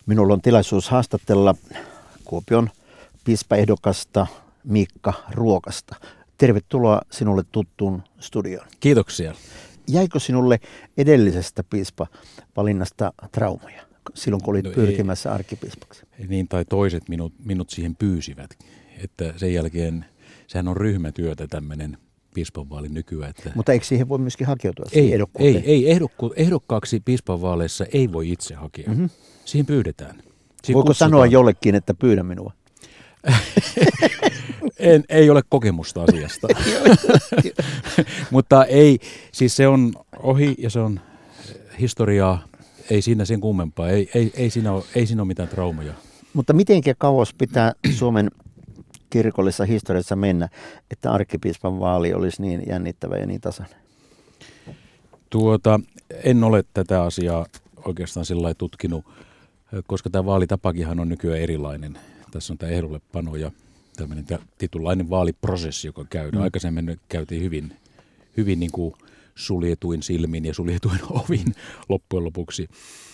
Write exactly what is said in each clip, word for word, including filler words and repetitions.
Minulla on tilaisuus haastatella Kuopion piispaehdokasta Miikka Ruokasta. Tervetuloa sinulle tuttuun studioon. Kiitoksia. Jäikö sinulle edellisestä piispavalinnasta traumaja silloin, kun olit no pyrkimässä ei, arkkipiispaksi? Niin, tai toiset minut, minut siihen pyysivät. Että sen jälkeen, sehän on ryhmätyötä tämmöinen piispanvaali nykyään. Että mutta eikö siihen voi myöskin hakeutua? Ei, ei, ei ehdokku, ehdokkaaksi piispanvaaleissa ei voi itse hakea. Mm-hmm. Siihen pyydetään. Siihen voiko kutsutaan sanoa jollekin, että pyydä minua? en, ei ole kokemusta asiasta. Mutta ei, siis se on ohi ja se on historiaa. Ei siinä sen kummempaa. Ei, ei, ei, siinä, ole, ei siinä ole mitään traumaja. Mutta mitenkä kauas pitää Suomen kirkollisessa historiassa mennä, että arkkipiispan vaali olisi niin jännittävä ja niin tasainen? Tuota, en ole tätä asiaa oikeastaan sillä lailla tutkinut, koska tämä vaalitapakinhan on nykyään erilainen. Tässä on tämä ehdollepano ja tämmöinen tietynlainen vaaliprosessi, joka käydään. Mm. Aikaisemmin käytiin hyvin, hyvin niin kuin suljetuin silmin ja suljetuin ovin loppujen lopuksi.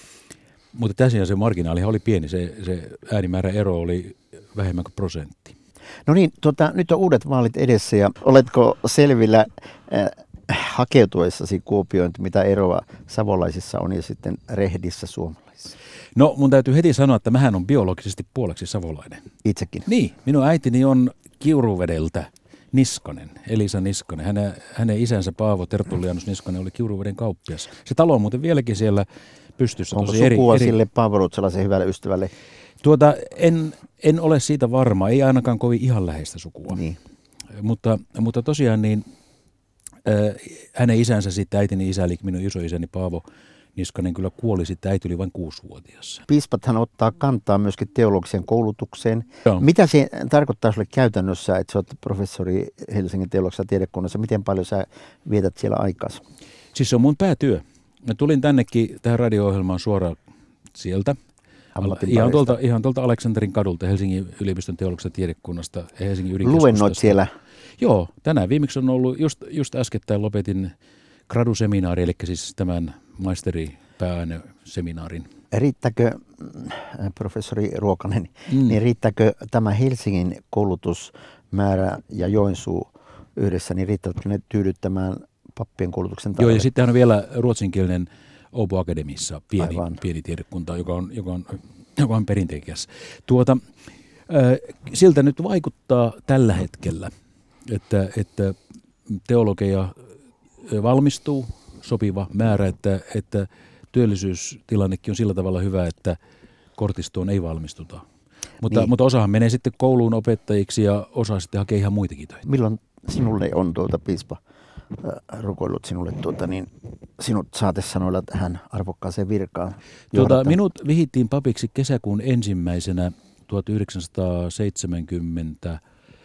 Mutta tässä se marginaalihan oli pieni, se, se äänimäärä ero oli vähemmän kuin prosentti. No niin, tota, nyt on uudet vaalit edessä ja oletko selvillä äh, hakeutuessasi Kuopioon, mitä eroa savolaisissa on ja sitten rehdissä suomalaisissa? No mun täytyy heti sanoa, että mähän on biologisesti puoleksi savolainen. Itsekin? Niin, minun äitini on Kiuruvedeltä Niskanen, Elisa Niskanen. Hänen, hänen isänsä Paavo Tertullianus Niskanen oli Kiuruveden kauppias. Se talo on muuten vieläkin siellä pystyssä. Onko tosi sukua eri, sille Paavo Ruotsalaisen hyvälle ystävälle? Tuota, en, en ole siitä varma, ei ainakaan kovin ihan läheistä sukua. Niin. Mutta, mutta tosiaan niin äh, hänen isänsä sitten, äitini isä, eli minun isoisäni Paavo Niskanen kyllä kuoli sitten, äiti oli vain kuusivuotias. Piispathan ottaa kantaa myöskin teologiseen koulutukseen. Joo. Mitä se tarkoittaa sinulle käytännössä, että sä olet professori Helsingin teologisessa tiedekunnassa? Miten paljon sä vietät siellä aikaa? Siis se on mun päätyö. Mä tulin tännekin tähän radio-ohjelmaan suoraan sieltä. Ihan tuolta, ihan tuolta Aleksanterin kadulta, Helsingin yliopiston teologisesta tiedekunnasta ja Helsingin ydinkeskustasta. Luennoit siellä? Joo, tänään viimeksi on ollut, just, just äskettäin lopetin graduseminaari, eli siis tämän maisteri-pääaineseminaarin. Riittääkö, professori Ruokanen, mm. niin riittääkö tämä Helsingin koulutusmäärä ja Joensuu yhdessä, niin riittävätkö ne tyydyttämään pappien koulutuksen tarve? Joo, ja sitten on vielä ruotsinkielinen Åbo Akademissa pieni, pieni tiedekunta, joka on, joka on, joka on perinteikäs. Tuota, äh, siltä nyt vaikuttaa tällä hetkellä, että, että teologeja valmistuu sopiva määrä, että, että työllisyystilannekin on sillä tavalla hyvä, että kortistoon ei valmistuta. Mutta, niin. mutta osahan menee sitten kouluun opettajiksi ja osa sitten hakee ihan muitakin töitä. Milloin sinulle on tuota piispa äh, rukoillut sinulle tuota, niin sinut saatesanoilla tähän arvokkaaseen virkaan? Tuota, minut vihittiin papiksi kesäkuun ensimmäisenä tuhatyhdeksänsataaseitsemänkymmentä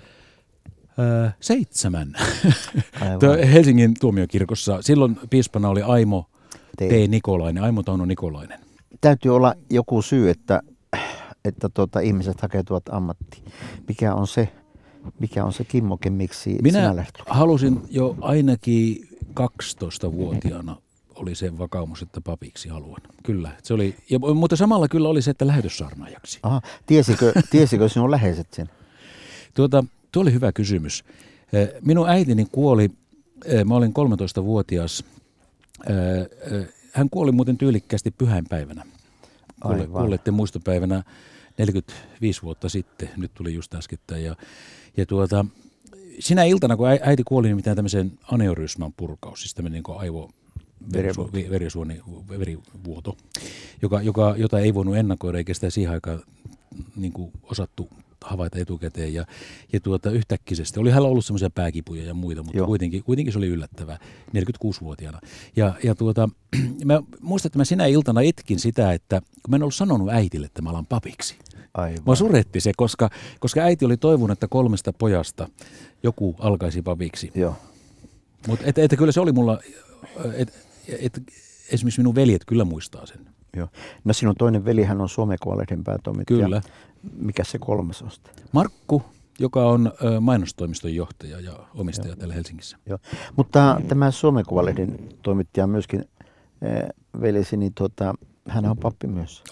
Seitsemän Helsingin tuomiokirkossa. Silloin piispana oli Aimo T. Nikolainen, Aimo Tauno Nikolainen. Täytyy olla joku syy, että, että tuota, ihmiset hakeutuvat ammattiin. Mikä on se, mikä on se kimmoke, miksi Minä sinä lähdet? halusin jo ainakin kaksitoistavuotiaana oli se vakaumus, että papiksi haluan. Kyllä, se oli, ja, mutta samalla kyllä oli se, että lähetyssaarnaajaksi. Aha, tiesikö, tiesikö sinun läheiset sen? Tuota, tuo oli hyvä kysymys. Minun äitini kuoli, mä olin kolmetoistavuotias. Hän kuoli muuten tyylikkäästi pyhäinpäivänä. Kuolette muistopäivänä neljäkymmentäviisi vuotta sitten. Nyt tuli just äskettäin. Ja, ja tuota, sinä iltana, kun äiti kuoli, niin mitään tämmöisen aneurysman purkaus, siis tämmöinen niin aivo verisuoni, verivuoto, joka, joka, jota ei voinut ennakoida, eikä sitä siihen aikaan niin kuin osattu havaita etukäteen. Ja, ja tuota, yhtäkkisesti oli hänellä ollut semmoisia pääkipuja ja muita, mutta kuitenkin, kuitenkin se oli yllättävää neljäkymmentäkuusivuotiaana. Ja, ja tuota, mä muistan, että mä sinä iltana itkin sitä, että kun mä en ollut sanonut äitille, että mä alan papiksi. Aivan. Mä suretti se, koska, koska äiti oli toivonut, että kolmesta pojasta joku alkaisi papiksi. Joo. Mutta että et, kyllä se oli mulla, että et, esimerkiksi minun veljet kyllä muistaa sen. Joo. No sinun toinen velihän on Suomen Kuvalehden päätoimittaja. Kyllä. Mikä se kolmas on sitten? Markku, joka on ö, mainostoimiston johtaja ja omistaja Joo. täällä Helsingissä. Joo. Mutta tämä Suomen Kuvalehden toimittaja myöskin äh, velisi, niin tuota, hän on pappi myös. On.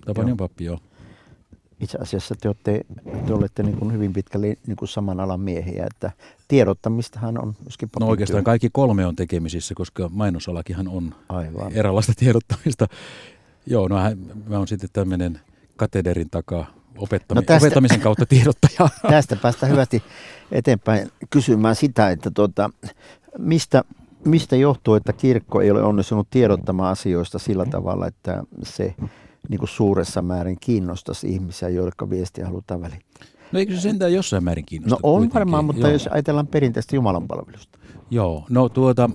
Tapanian pappi, joo. Itse asiassa te olette, te olette niin kuin hyvin pitkälle niin kuin saman alan miehiä, että tiedottamistahan on myöskin papin No oikeastaan työ. kaikki kolme on tekemisissä, koska mainosalakihan on Aivan. eräänlaista tiedottamista. Joo, no hän, mä oon sitten tämmöinen katederin takaa opettami- No tästä, opettamisen kautta tiedottaja. Tästä päästä hyvästi eteenpäin kysymään sitä, että tuota, mistä, mistä johtuu, että kirkko ei ole onnistunut tiedottamaan asioista sillä tavalla, että se niin kuin suuressa määrin kiinnostaisi ihmisiä, jotka viestiä halutaan välittää. No eikö se sentään jossain määrin kiinnosta? No on kuitenkin? varmaan, mutta Joo. jos ajatellaan perinteistä jumalanpalvelusta. Joo, no tuota,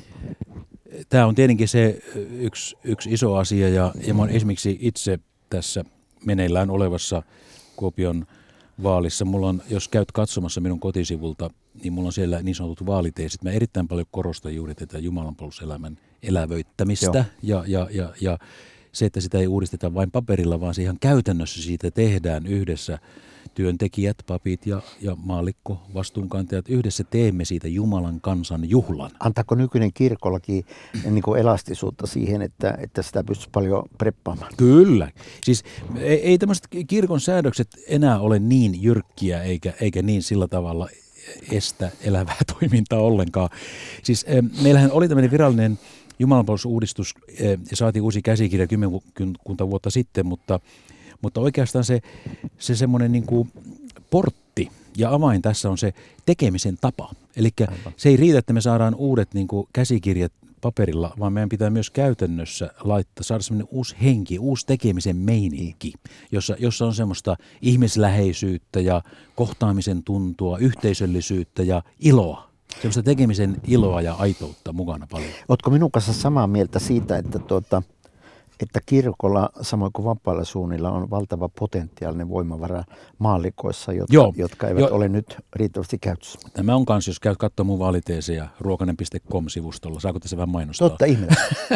tämä on tietenkin se yksi, yksi iso asia ja, ja mä oon esimerkiksi itse tässä meneillään olevassa Kuopion vaalissa. Mulla on, jos käyt katsomassa minun kotisivulta, niin mulla on siellä niin sanotut vaaliteesit. Mä erittäin paljon korostan juuri tätä jumalanpalveluselämän elävöittämistä ja, ja, ja, ja se, että sitä ei uudisteta vain paperilla, vaan se ihan käytännössä siitä tehdään yhdessä. Työntekijät, papit ja, ja maallikko, vastuunkantajat, yhdessä teemme siitä Jumalan kansan juhlan. Antaako nykyinen kirkollaki niin kuin elastisuutta siihen, että, että sitä pystyisi paljon preppaamaan? Kyllä. Siis ei, ei tämmöiset kirkon säädökset enää ole niin jyrkkiä eikä, eikä niin sillä tavalla estä elävää toimintaa ollenkaan. Siis meillähän oli tämmöinen virallinen jumalanpalvelusuudistus ja saatiin uusi käsikirja kymmenkunta vuotta sitten, mutta Mutta oikeastaan se, se semmoinen niin kuin portti ja avain tässä on se tekemisen tapa. Eli se ei riitä, että me saadaan uudet niin kuin käsikirjat paperilla, vaan meidän pitää myös käytännössä laittaa, saada semmoinen uusi henki, uusi tekemisen meininki, jossa, jossa on semmoista ihmisläheisyyttä ja kohtaamisen tuntua, yhteisöllisyyttä ja iloa. Semmoista tekemisen iloa ja aitoutta mukana paljon. Oletko minun kanssa samaa mieltä siitä, että tuota, että kirkolla, samoin kuin vapailla suunnilla, on valtava potentiaalinen voimavara maallikoissa, jotka, jotka eivät jo. ole nyt riittävästi käytössä? Tämä on kanssa, jos käyt katsomaan mun vaaliteesejä ruokanen piste com-sivustolla. Saako tässä vähän mainostaa? Totta ihmeessä.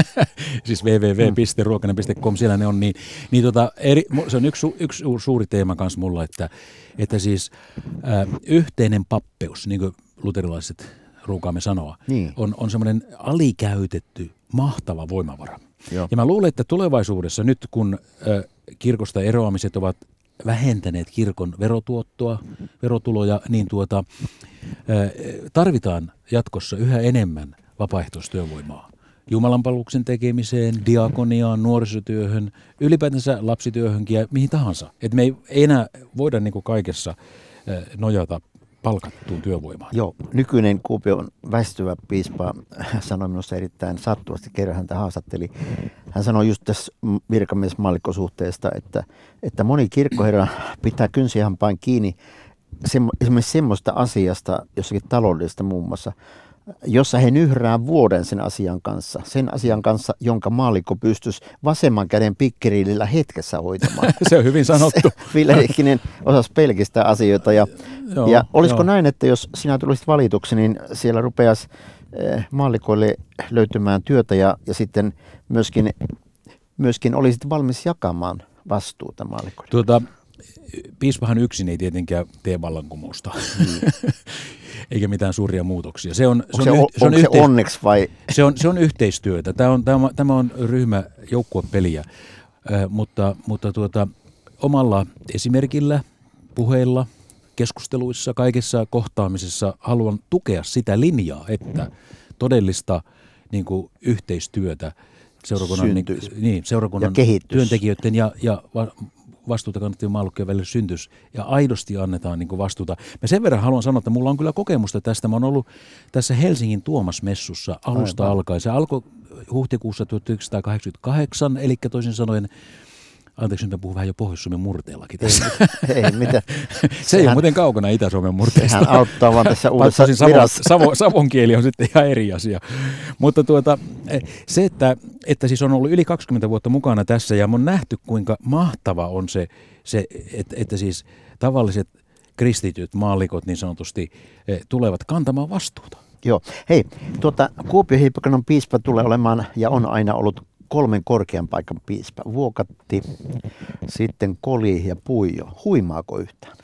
Siis double-u double-u double-u piste ruokanen piste com, siellä ne on. Niin, niin tota, eri, se on yksi, yksi suuri teema kanssa mulla, että, että siis äh, yhteinen pappeus, niin kuin luterilaiset ruukaamme sanoa, niin. on, on semmoinen alikäytetty, mahtava voimavara. Joo. Ja mä luulen, että tulevaisuudessa nyt, kun ö, kirkosta eroamiset ovat vähentäneet kirkon verotuottoa, verotuloja, niin tuota, ö, tarvitaan jatkossa yhä enemmän vapaaehtoistyövoimaa. Jumalanpalveluksen tekemiseen, diakoniaan, nuorisotyöhön, ylipäätänsä lapsityöhönkin ja mihin tahansa. Et me ei enää voida niin kuin kaikessa ö, nojata palkattuun työvoimaan. Joo, nykyinen Kuopion väistyvä piispa sanoi minusta erittäin sattuvasti, kerran häntä haastatteli. Hän sanoi just tässä virkamiesmallikkosuhteesta, että, että moni kirkkoherra pitää kynsihampain kiinni semmo, esimerkiksi semmoista asiasta, jossakin taloudellista muun muassa, jossa he nyhrää vuoden sen asian kanssa, sen asian kanssa, jonka maallikko pystyisi vasemman käden pikkiriilillä hetkessä hoitamaan. Se on hyvin sanottu. Ville Heikkinen osasi pelkistää asioita. Ja, joo, ja olisiko joo. näin, että jos sinä tulisit valituksi, niin siellä rupeaisi eh, maallikoille löytymään työtä ja, ja sitten myöskin, myöskin olisit valmis jakamaan vastuuta maallikoille? Tuota, piispahan yksin ei tietenkään tee vallankumousta. Mm. Eikä mitään suuria muutoksia. Se on, se on, se on, se on se onneksi vai? Se on, se on yhteistyötä. Tämä on, tämä, tämä on ryhmä joukkuepeliä, äh, mutta, mutta tuota, omalla esimerkillä, puheilla, keskusteluissa, kaikessa kohtaamisessa haluan tukea sitä linjaa, että todellista niin kuin, yhteistyötä seurakunnan, niin, niin, seurakunnan ja työntekijöiden ja, ja va, vastuuta kannattavien maallikkojen välillä syntys ja aidosti annetaan niin kuin vastuuta. Mä sen verran haluan sanoa, että mulla on kyllä kokemusta tästä. Mä oon ollut tässä Helsingin Tuomas-messussa alusta Aivan. alkaen. Se alkoi huhtikuussa tuhatyhdeksänsataakahdeksankymmentäkahdeksan, eli toisin sanoen, anteeksi, nyt mä puhun vähän jo Pohjois-Suomen murteellakin tässä. Ei, ei mitä. Se sehän, ei ole muuten kaukana Itä-Suomen murteesta. Sehän auttaa vaan tässä uudessa virassa. Savon, savon kieli on sitten ihan eri asia. Mutta tuota, se, että, että siis on ollut yli kaksikymmentä vuotta mukana tässä ja on nähty, kuinka mahtava on se, se että, että siis tavalliset kristityt, maallikot niin sanotusti, tulevat kantamaan vastuuta. Joo. Hei, tuota, Kuopion hiippakunnan piispa tulee olemaan ja on aina ollut kolmen korkean paikan piispa. Vuokatti, sitten Koli ja Puijo. Huimaako yhtään?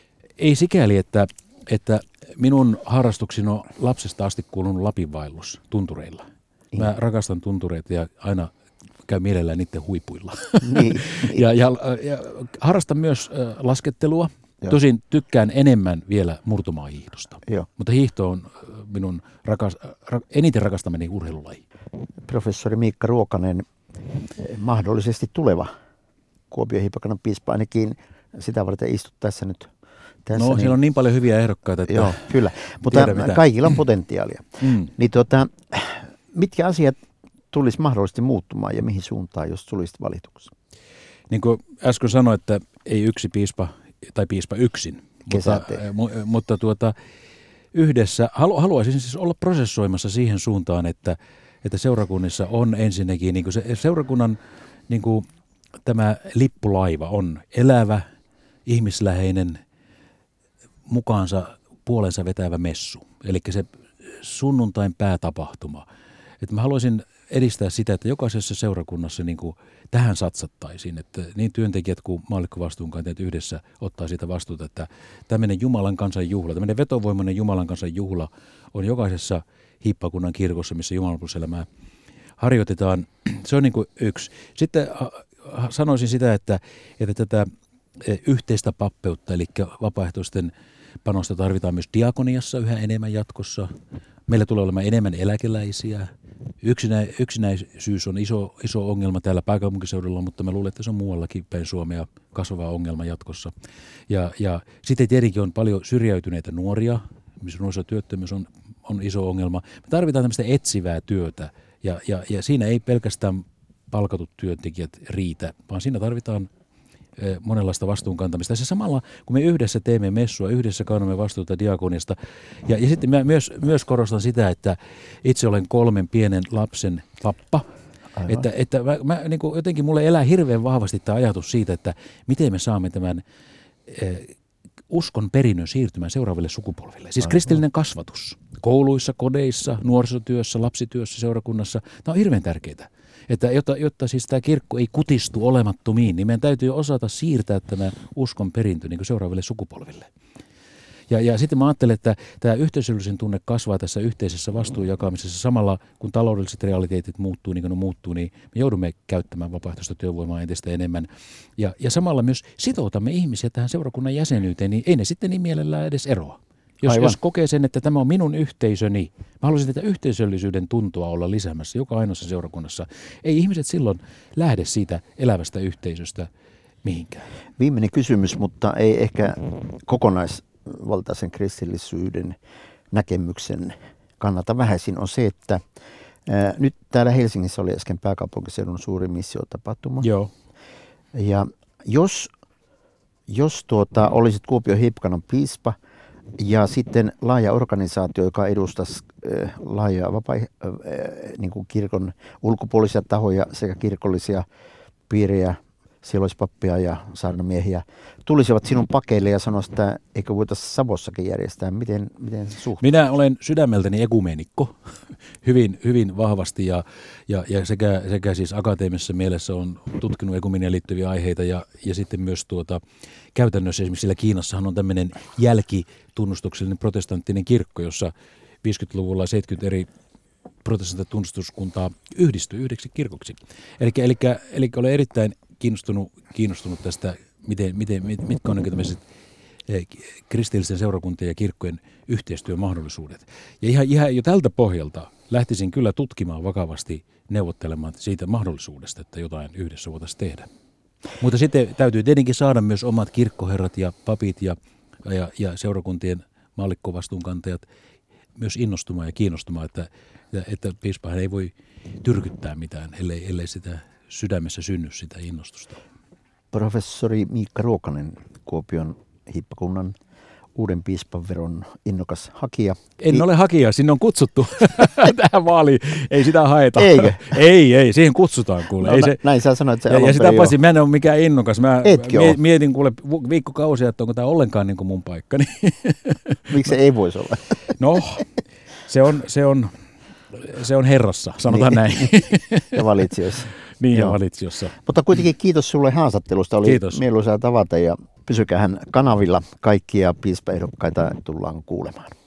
Ei sikäli, että, että minun harrastukseni on lapsesta asti kuulunut Lapinvaellus tuntureilla. Mä rakastan tuntureita ja aina käyn mielellään niiden huipuilla. Niin, ja, ja, ja harrastan myös äh, laskettelua. Joo. Tosin tykkään enemmän vielä murtomaahiihdosta, Joo. mutta hiihto on minun rakas, ra, eniten rakastamani urheilulaji. Professori Miikka Ruokanen, mahdollisesti tuleva Kuopion hiippakunnan piispa, ainakin sitä varten istut tässä nyt. Tässä, no niin, siellä on niin paljon hyviä ehdokkaita, että joo, kyllä, mutta kaikilla on potentiaalia. Mm. Niin tuota, mitkä asiat tulisi mahdollisesti muuttumaan ja mihin suuntaan, jos tulisit valituksi? Niin kuin äsken sanoin, että ei yksi piispa tai piispa yksin, mutta, mutta tuota, yhdessä halu, haluaisin siis olla prosessoimassa siihen suuntaan, että, että seurakunnissa on ensinnäkin niin kuin se, seurakunnan niin kuin tämä lippulaiva on elävä, ihmisläheinen, mukaansa puolensa vetävä messu, eli se sunnuntain päätapahtuma. Että mä haluaisin edistää sitä, että jokaisessa seurakunnassa niin kuin tähän satsattaisiin, että niin työntekijät kuin maallikkovastuunkantajat yhdessä ottaa siitä vastuuta, että tämmöinen Jumalan kansan juhla, tämmöinen vetovoimainen Jumalan kansan juhla on jokaisessa hiippakunnan kirkossa, missä jumalanpalveluselämää harjoitetaan. Se on niin kuin yksi. Sitten sanoisin sitä, että, että tätä yhteistä pappeutta, eli vapaaehtoisten panosta tarvitaan myös diakoniassa yhä enemmän jatkossa. Meillä tulee olemaan enemmän eläkeläisiä. Yksinä, yksinäisyys on iso, iso ongelma täällä pääkaupunkiseudulla, mutta mä luulen, että se on muuallakin päin Suomea kasvava ongelma jatkossa. Ja, ja sitten tietenkin on paljon syrjäytyneitä nuoria, missä nuorisotyöttömyys on, on iso ongelma. Me tarvitaan tämmöistä etsivää työtä, ja, ja, ja siinä ei pelkästään palkatut työntekijät riitä, vaan siinä tarvitaan monenlaista vastuunkantamista. Ja se samalla, kun me yhdessä teemme messua, yhdessä kannamme vastuuta diakoniasta. Ja, ja sitten mä myös, myös korostan sitä, että itse olen kolmen pienen lapsen pappa. Aivan. Että, että mä, mä, niin kuin jotenkin mulle elää hirveän vahvasti tämä ajatus siitä, että miten me saamme tämän eh, uskon perinnön siirtymään seuraaville sukupolville. Siis Aivan. kristillinen kasvatus kouluissa, kodeissa, nuorisotyössä, lapsityössä, seurakunnassa. Tämä on hirveän tärkeää. Että jotta, jotta siis tämä kirkko ei kutistu olemattomiin, niin meidän täytyy osata siirtää tämä uskon perintö niin kuin seuraaville sukupolville. Ja, ja sitten mä ajattelen, että tämä yhteisöllisen tunne kasvaa tässä yhteisessä vastuun jakamisessa samalla, kun taloudelliset realiteetit muuttuu niin kuin ne muuttuu, niin me joudumme käyttämään vapaaehtoista työvoimaa entistä enemmän. Ja, ja samalla myös sitoutamme ihmisiä tähän seurakunnan jäsenyyteen, niin ei ne sitten niin mielellään edes eroa. Jos, jos kokee sen, että tämä on minun yhteisöni, mä haluaisin tätä yhteisöllisyyden tuntua olla lisäämässä joka ainoassa seurakunnassa. Ei ihmiset silloin lähde siitä elävästä yhteisöstä mihinkään. Viimeinen kysymys, mutta ei ehkä kokonaisvaltaisen kristillisyyden näkemyksen kannalta vähäisin, on se, että ää, nyt täällä Helsingissä oli äsken pääkaupunkiseudun suuri missiotapahtuma. Joo. Ja jos, jos tuota, olisit Kuopion hiippakunnan piispa, ja sitten laaja organisaatio, joka edustaisi äh, laajaa vapaa, äh, niin kuin kirkon ulkopuolisia tahoja sekä kirkollisia piirejä, silloispappia ja saarnamiehiä, tulisivat sinun pakeille ja sanoisivat, että eikö voitaisiin Savossakin järjestää. Miten, miten se suhtuu? Minä olen sydämeltäni ekumenikko hyvin, hyvin vahvasti ja, ja, ja sekä, sekä siis akateemisessa mielessä on tutkinut ekumeniaan liittyviä aiheita ja, ja sitten myös tuota, käytännössä esimerkiksi siellä Kiinassahan on tämmöinen jälkitunnustuksellinen protestanttinen kirkko, jossa viisikymmentäluvulla ja seitsemänkymmentä eri protestanttista tunnustuskuntaa yhdistyi yhdeksi kirkoksi. Elikkä, elikkä, elikkä olen erittäin kiinnostunut, kiinnostunut tästä, miten, miten, mitkä on tämmöiset kristillisten seurakuntien ja kirkkojen yhteistyömahdollisuudet. Ja ihan, ihan jo tältä pohjalta lähtisin kyllä tutkimaan vakavasti, neuvottelemaan siitä mahdollisuudesta, että jotain yhdessä voitaisiin tehdä. Mutta sitten täytyy tietenkin saada myös omat kirkkoherrat ja papit ja, ja, ja seurakuntien maallikkovastuunkantajat myös innostumaan ja kiinnostumaan, että, että piispahan ei voi tyrkyttää mitään, ellei, ellei sitä sydämessä synny sitä innostusta. Professori Miikka Ruokanen, Kuopion hiippakunnan uuden piispan veron innokas hakija. En I... ole hakija, sinne on kutsuttu tähän vaaliin. Ei sitä haeta. Eikö? Ei, ei, siihen kutsutaan kuule. No, ei se... Näin sä sanoit, että se ja, ja sitä paitsi mä en ole mikään innokas. Mä Etkin mietin kuule viikkokausia, että onko tämä ollenkaan niin kuin mun paikka. Miksi se ei voisi olla? No, se on, se on, se on herrassa, sanotaan niin. näin. Ja valitsijoissa. Niin, ja valitsijoissa. Mutta kuitenkin kiitos sulle haastattelusta. Oli kiitos. Mieluisaa tavata ja pysykäähän kanavilla. Kaikkia piispaehdokkaita tullaan kuulemaan.